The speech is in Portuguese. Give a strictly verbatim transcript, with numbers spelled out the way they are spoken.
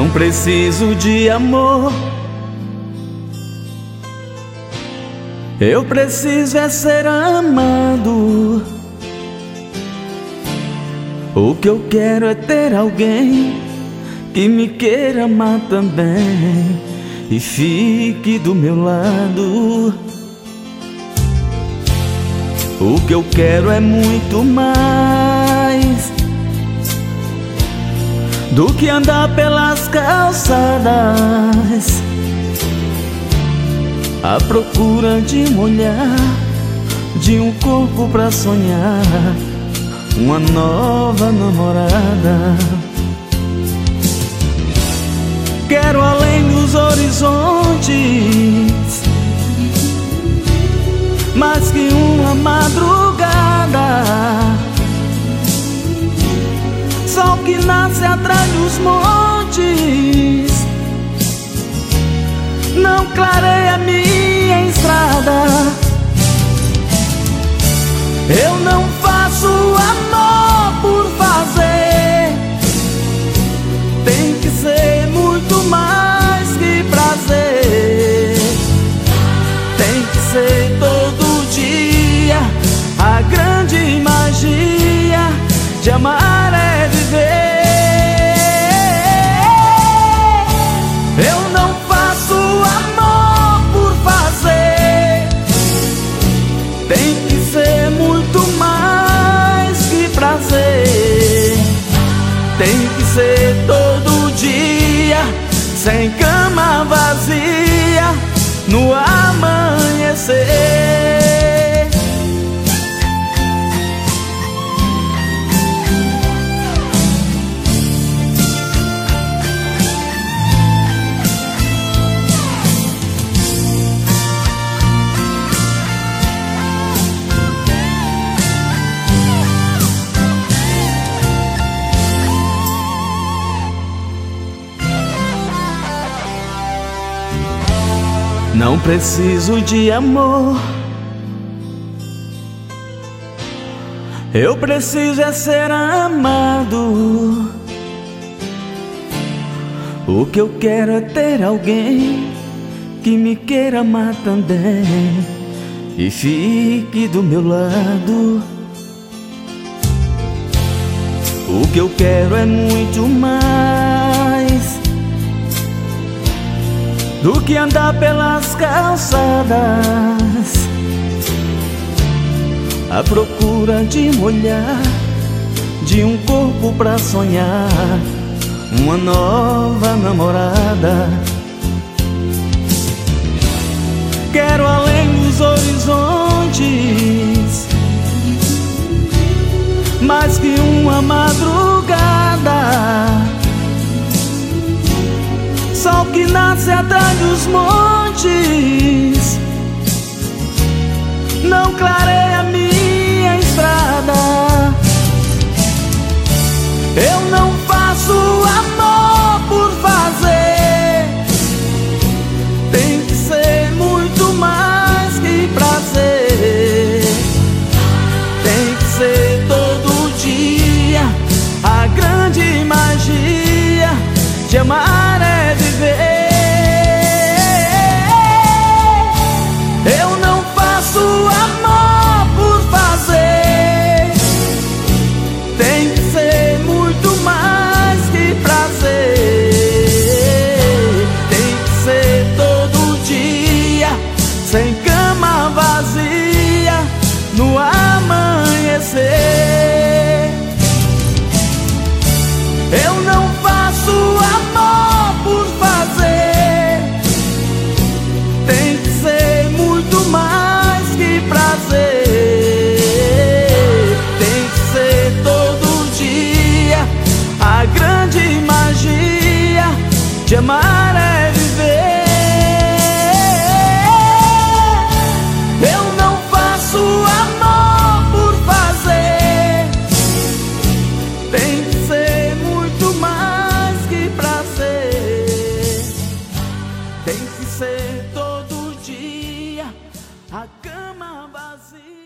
Não preciso de amor, eu preciso é ser amado. O que eu quero é ter alguém que me queira amar também e fique do meu lado. O que eu quero é muito mais do que andar pelas calçadas à procura de um olhar, de um corpo pra sonhar, uma nova namorada. Quero além dos horizontes, mais que uma madrugada, sol que nasce atrás dos montes, não clareia minha estrada. Eu não faço amor por fazer, tem que ser muito mais que prazer. Tem que ser todo dia, a grande magia de amar é viver. Eu não faço amor por fazer, tem que ser muito mais que prazer. Tem que ser todo dia, sem cama vazia, no amanhecer. Não preciso de amor, eu preciso é ser amado. O que eu quero é ter alguém que me queira amar também e fique do meu lado. O que eu quero é muito mais do que andar pelas calçadas à procura de um olhar, de um corpo pra sonhar, uma nova namorada. Quero além dos horizontes, mais que uma madrugada, sol que nasce atrás dos montes, não clareia minha estrada. Eu não faço amor por fazer, tem que ser muito mais que prazer. Tem que ser todo dia, a grande magia de amar é viver. Eu não faço amor por fazer, tem que ser muito mais que prazer. Tem que ser todo dia, sem cama vazia, no amanhecer. Eu não faço amor por fazer, tem que ser muito mais que prazer. Tem que ser todo dia, a grande magia de amar é viver. Eu não faço amor por fazer, tem que ser muito mais que prazer. Tem que ser todo dia, a cama vazia.